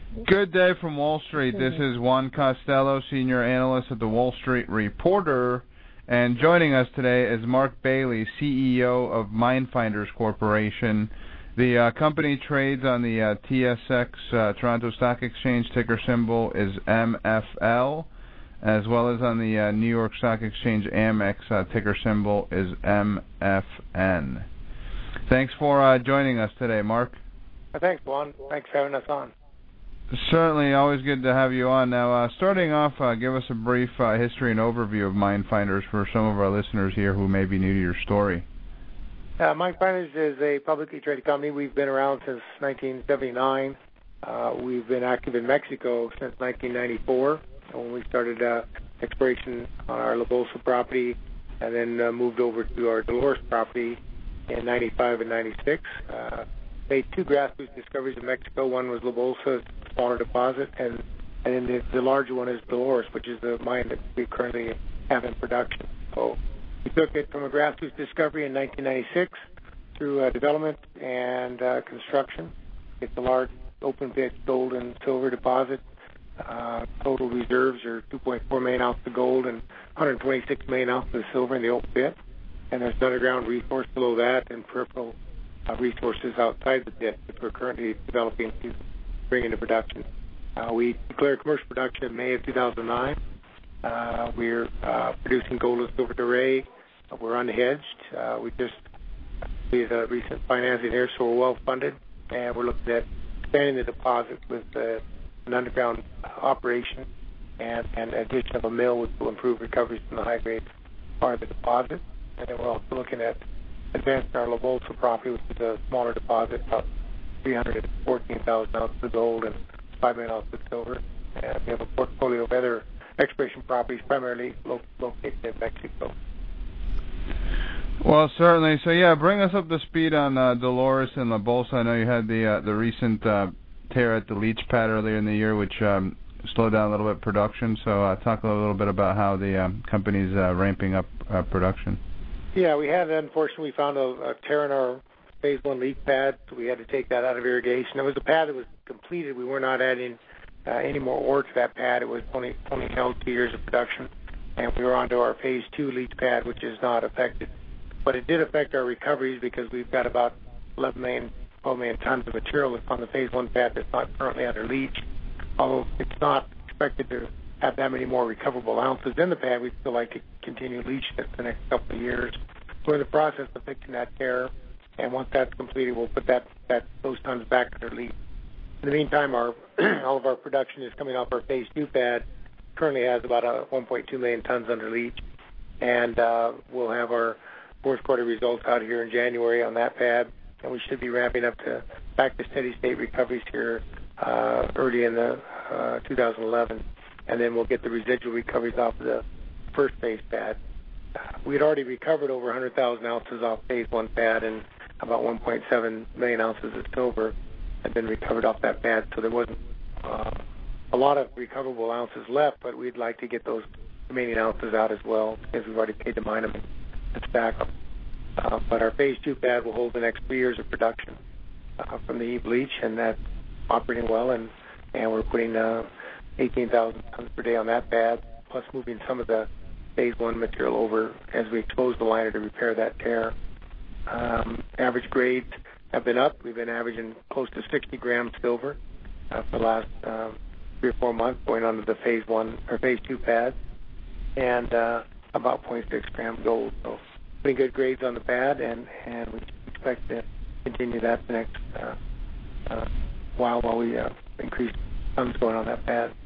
Good day from Wall Street. This is Juan Costello, Senior Analyst at the Wall Street Reporter. And joining us today is Mark Bailey, CEO of Minefinders Corporation. The company trades on the TSX, Toronto Stock Exchange. Ticker symbol is MFL, as well as on the New York Stock Exchange AMEX. Ticker symbol is MFN. Thanks for joining us today, Mark. Thanks, Juan. Thanks for having us on. Certainly, always good to have you on. Now, starting off, give us a brief history and overview of Minefinders for some of our listeners here who may be new to your story. Minefinders is a publicly traded company. We've been around since 1979. We've been active in Mexico since 1994, when we started exploration on our La Bolsa property, and then moved over to our Dolores property in 95 and 96. Made two grassroots discoveries in Mexico. One was La Bolsa, smaller deposit, and then the larger one is Dolores, which is the mine that we currently have in production. So we took it from a grassroots discovery in 1996 through development and construction. It's a large open pit gold and silver deposit. Total reserves are 2.4 million ounces of gold and 126 million ounces of silver in the open pit. And there's underground resource below that and peripheral resources outside the pit that we're currently developing to bring into production. We declared commercial production in May of 2009. We're producing gold and silver doré. We're unhedged. We just did a recent financing here, so we're well funded, and we're looking at expanding the deposit with an underground operation and addition of a mill, which will improve recoveries from the high-grade part of the deposit. And then we're also looking at advancing our La Bolsa property, which is a smaller deposit, about 314,000 ounces of gold and 5 million ounces of silver. And we have a portfolio of other exploration properties, primarily located in Mexico. Well, certainly. So, yeah, bring us up to speed on Dolores and La Bolsa. I know you had the recent tear at the leach pad earlier in the year, which slowed down a little bit production. So talk a little bit about how the company's ramping up production. Yeah, we had, unfortunately, found a tear in our phase one leach pad, so we had to take that out of irrigation. It was a pad that was completed. We were not adding any more ore to that pad. It was only held 2 years of production, and we were onto our phase two leach pad, which is not affected. But it did affect our recoveries because we've got about 12 million tons of material on the phase one pad that's not currently under leach. Although it's not expected to have that many more recoverable ounces in the pad, we'd still like to continue leaching it for the next couple of years. We're in the process of fixing that tear, and once that's completed, we'll put those tons back under leach. In the meantime, all of our production is coming off our phase two pad. Currently has about 1.2 million tons under leach, and we'll have our fourth quarter results out here in January on that pad, and we should be ramping up back to steady state recoveries here early in 2011. And then we'll get the residual recoveries off of the first phase pad. We had already recovered over 100,000 ounces off phase one pad, and about 1.7 million ounces of silver had been recovered off that pad. So there wasn't a lot of recoverable ounces left, but we'd like to get those remaining ounces out as well, because we've already paid to mine them and stack them. But our phase two pad will hold the next 3 years of production from the heap leach, and that's operating well, and we're putting 18,000 tons per day on that pad, plus moving some of the phase one material over as we expose the liner to repair that tear. Average grades have been up. We've been averaging close to 60 grams silver for the last 3 or 4 months, going on to the phase one or phase two pad, and about 0.6 grams gold. So pretty good grades on the pad, and we expect to continue that the next while we increase tons going on that pad.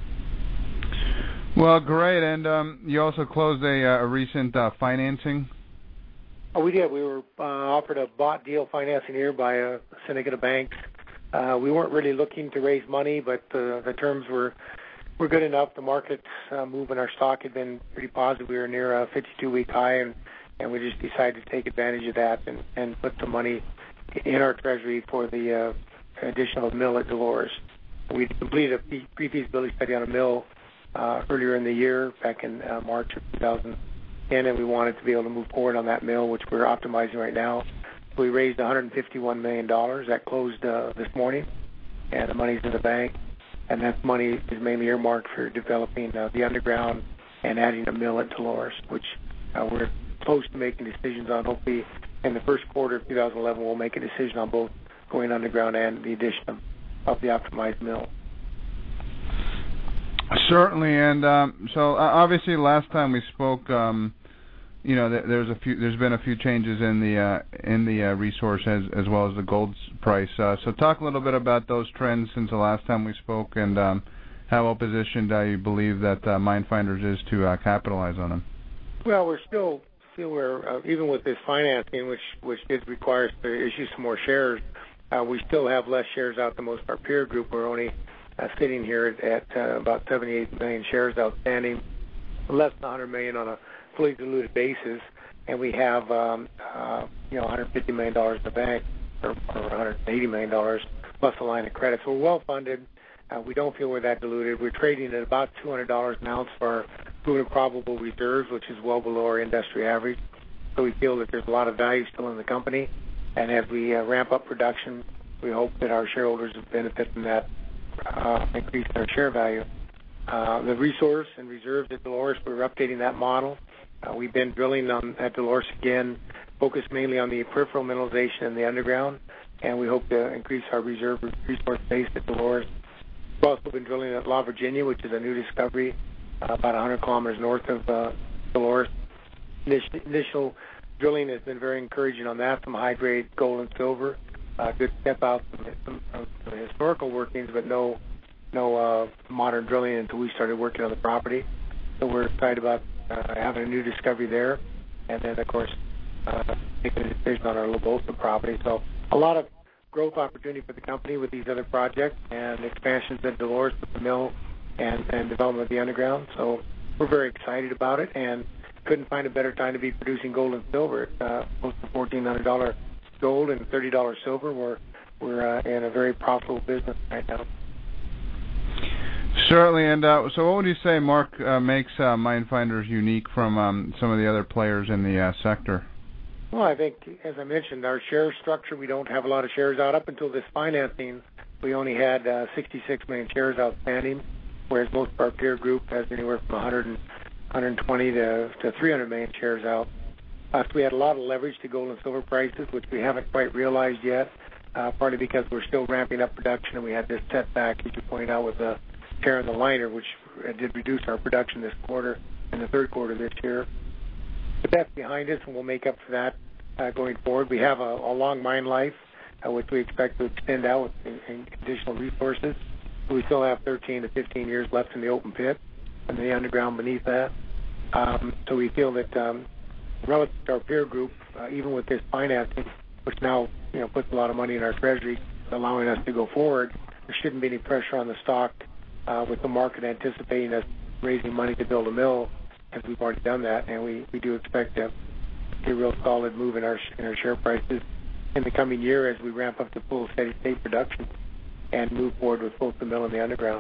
Well, great. And you also closed a recent financing? Oh, we did. We were offered a bought deal financing here by a syndicate of banks. We weren't really looking to raise money, but the terms were good enough. The market move in our stock had been pretty positive. We were near a 52-week high, and we just decided to take advantage of that and put some money in our treasury for the additional mill at Dolores. We completed a pre-feasibility study on a mill earlier in the year, back in March of 2010, and we wanted to be able to move forward on that mill, which we're optimizing right now. So we raised $151 million. That closed this morning, and the money's in the bank. and that money is mainly earmarked for developing the underground and adding a mill at Dolores, which we're close to making decisions on. Hopefully, in the first quarter of 2011, we'll make a decision on both going underground and the addition of the optimized mill. Certainly, and so obviously last time we spoke, there's been a few changes in the resource as well as the gold price. So talk a little bit about those trends since the last time we spoke, and how well positioned you believe that Minefinders is to capitalize on them. Well, we're still even with this financing, which did require us to issue some more shares, we still have less shares out than most of our peer group. We're only sitting here at about 78 million shares outstanding, less than 100 million on a fully diluted basis, and we have $150 million in the bank, or $180 million plus a line of credit. So we're well funded. We don't feel we're that diluted. We're trading at about $200 an ounce for our proven and probable reserves, which is well below our industry average. So we feel that there's a lot of value still in the company, and as we ramp up production, we hope that our shareholders will benefit from that increase in our share value. The resource and reserves at Dolores, we're updating that model. We've been drilling at Dolores again, focused mainly on the peripheral mineralization in the underground, and we hope to increase our reserve resource base at Dolores. We've also been drilling at La Virginia, which is a new discovery about 100 kilometers north of Dolores. Initial drilling has been very encouraging on that, some high-grade gold and silver. Good step out from the historical workings, but no modern drilling until we started working on the property. So we're excited about having a new discovery there, and then of course making a decision on our Lobosa property. So a lot of growth opportunity for the company with these other projects and expansions at Dolores with the mill and development of the underground. So we're very excited about it, and couldn't find a better time to be producing gold and silver. It's close to $1,400 gold and $30 silver. We're in a very profitable business right now. Certainly, and so what would you say, Mark, makes Minefinders unique from some of the other players in the sector? Well, I think, as I mentioned, our share structure, we don't have a lot of shares out. Up until this financing, we only had 66 million shares outstanding, whereas most of our peer group has anywhere from 120 to 300 million shares out. So we had a lot of leverage to gold and silver prices, which we haven't quite realized yet, partly because we're still ramping up production, and we had this setback, as you pointed out, with the tear in the liner, which did reduce our production this quarter and the third quarter this year. But that's behind us, and we'll make up for that going forward. We have a long mine life, which we expect to extend out with additional resources. So we still have 13 to 15 years left in the open pit and the underground beneath that. So we feel that relative to our peer group, even with this financing, which now puts a lot of money in our treasury, allowing us to go forward, there shouldn't be any pressure on the stock with the market anticipating us raising money to build a mill, as we've already done that, and we do expect to see a real solid move in our share prices in the coming year as we ramp up to full steady state production and move forward with both the mill and the underground.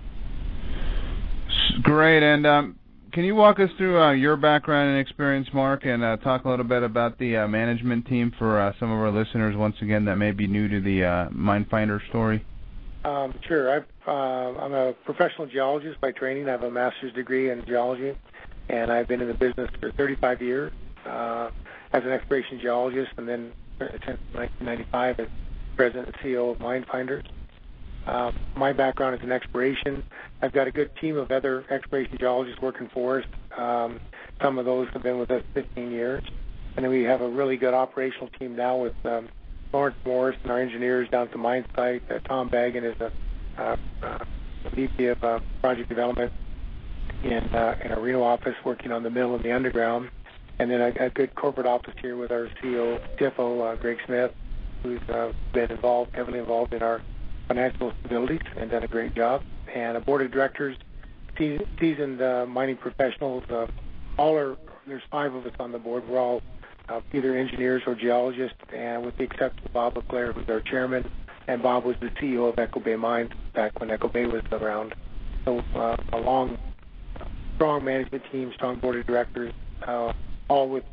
Great, and can you walk us through your background and experience, Mark, and talk a little bit about the management team for some of our listeners, once again, that may be new to the Minefinder story? Sure. I'm a professional geologist by training. I have a master's degree in geology, and I've been in the business for 35 years as an exploration geologist, and then since 1995 as president and CEO of Minefinders. My background is in exploration. I've got a good team of other exploration geologists working for us. Some of those have been with us 15 years. And then we have a really good operational team now with Lawrence Morris and our engineers down at the mine site. Tom Bagan is a VP of project development in our Reno office working on the mill and the underground. And then a good corporate office here with our CEO, CFO, Greg Smith, who's been heavily involved in our financial stability and done a great job. And a board of directors, seasoned mining professionals. There's 5 of us on the board. We're all either engineers or geologists, and with the exception of Bob LeClaire, who's our chairman, and Bob was the CEO of Echo Bay Mines back when Echo Bay was around. So a long, strong management team, strong board of directors, all with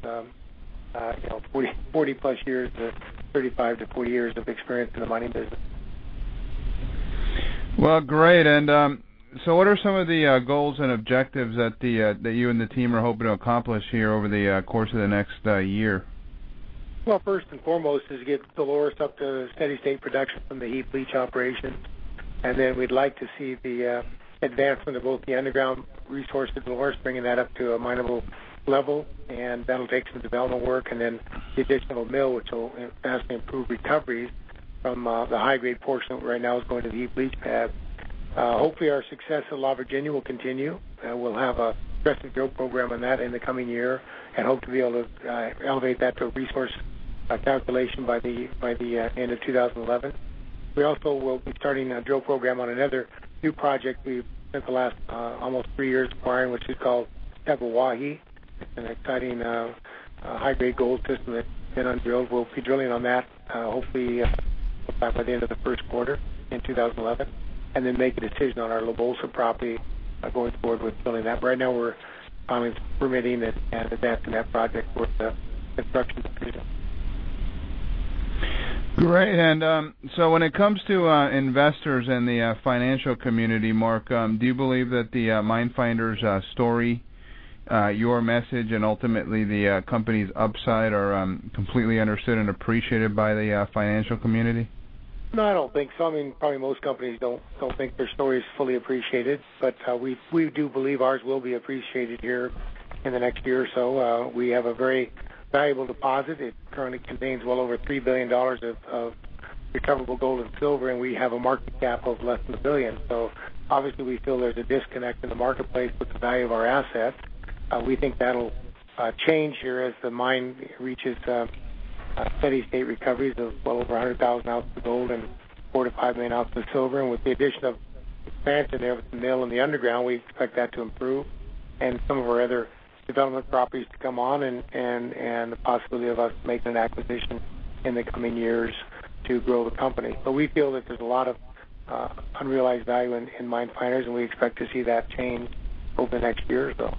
40 plus years, 35 to 40 years of experience in the mining business. Well, great. And so what are some of the goals and objectives that that you and the team are hoping to accomplish here over the course of the next year? Well, first and foremost is get Dolores up to steady state production from the heap leach operations. And then we'd like to see the advancement of both the underground resource at Dolores, bringing that up to a mineable level, and that'll take some development work, and then the additional mill, which will vastly improve recoveries from the high-grade portion that right now is going to the heap leach pad. Hopefully our success at La Virginia will continue. We'll have a aggressive drill program on that in the coming year, and hope to be able to elevate that to a resource calculation by the end of 2011. We also will be starting a drill program on another new project we've spent the last almost 3 years acquiring, which is called Tabawahi. It's an exciting high-grade gold system that's been undrilled. We'll be drilling on that hopefully by the end of the first quarter in 2011, and then make a decision on our La Bolsa property going forward with drilling that. But right now we're finally permitting and advancing that project with the construction decision. Great. And so when it comes to investors and the financial community, Mark, do you believe that the Minefinders story, your message, and ultimately the company's upside are completely understood and appreciated by the financial community? No, I don't think so. I mean, probably most companies don't think their story is fully appreciated, but we do believe ours will be appreciated here in the next year or so. We have a very valuable deposit. It currently contains well over $3 billion of recoverable gold and silver, and we have a market cap of less than $1 billion. So obviously we feel there's a disconnect in the marketplace with the value of our assets. We think that'll change here as the mine reaches steady state recoveries of well over 100,000 ounces of gold and 4 to 5 million ounces of silver. And with the addition of expansion there with the mill and the underground, we expect that to improve, and some of our other development properties to come on, and the possibility of us making an acquisition in the coming years to grow the company. But we feel that there's a lot of unrealized value in Minefinders, and we expect to see that change over the next year or so.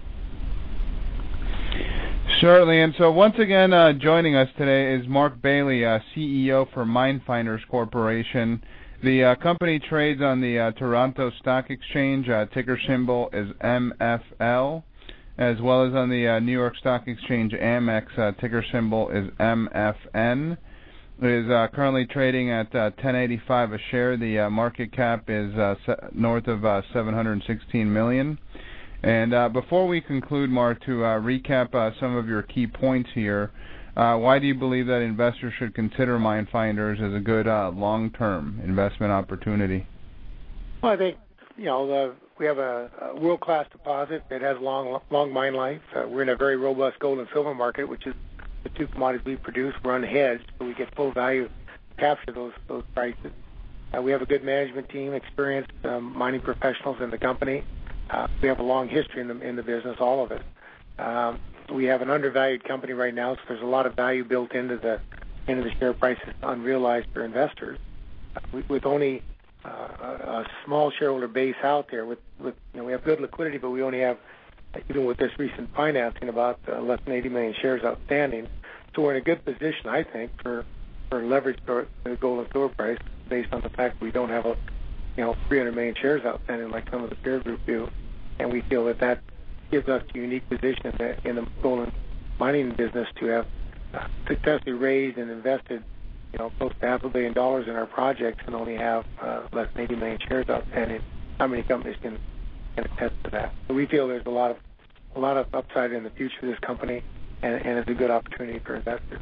Certainly. And so once again, joining us today is Mark Bailey, CEO for Minefinders Corporation. The company trades on the Toronto Stock Exchange. Ticker symbol is MFL, as well as on the New York Stock Exchange AMEX. Ticker symbol is MFN. It is currently trading at $10.85 a share. The market cap is north of $716 million. And before we conclude, Mark, to recap some of your key points here, why do you believe that investors should consider Minefinders as a good long-term investment opportunity? Well, I think we have a world-class deposit that has long mine life. We're in a very robust gold and silver market, which is the two commodities we produce. We're unhedged, so we get full value to capture those prices. We have a good management team, experienced mining professionals in the company. We have a long history in the business, all of it. We have an undervalued company right now, so there's a lot of value built into the share prices unrealized for investors. With only a small shareholder base out there, we have good liquidity, but we only have, even with this recent financing, about less than 80 million shares outstanding. So we're in a good position, I think, for leverage for the gold and silver price, based on the fact that we don't have 300 million shares outstanding like some of the peer group do, and we feel that gives us a unique position in the gold and mining business to have successfully raised and invested close to $500 million in our projects and only have less than 80 million shares outstanding. How many companies can attest to that? So we feel there's a lot of upside in the future of this company, and it's a good opportunity for investors.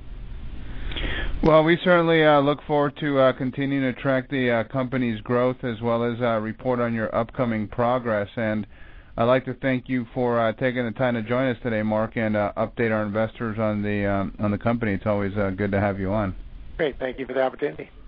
Well, we certainly look forward to continuing to track the company's growth as well as report on your upcoming progress. And I'd like to thank you for taking the time to join us today, Mark, and update our investors on the company. It's always good to have you on. Great. Thank you for the opportunity.